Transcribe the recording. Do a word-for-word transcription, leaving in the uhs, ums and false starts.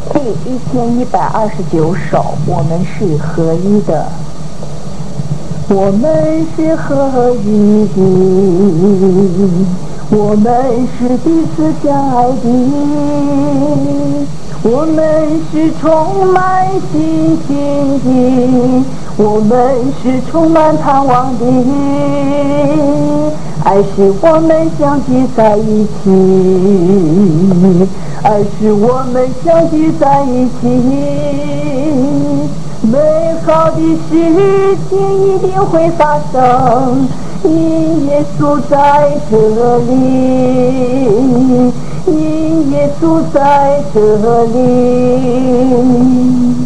第一千一百二十九首，我们是合一的。我们是合一的，我们是彼此相爱的，我们是充满信心的，我们是充满盼望的。爱是我们相聚在一起，爱是我们相聚在一起，美好的事情一定会发生，因耶稣在这里，因耶稣在这里。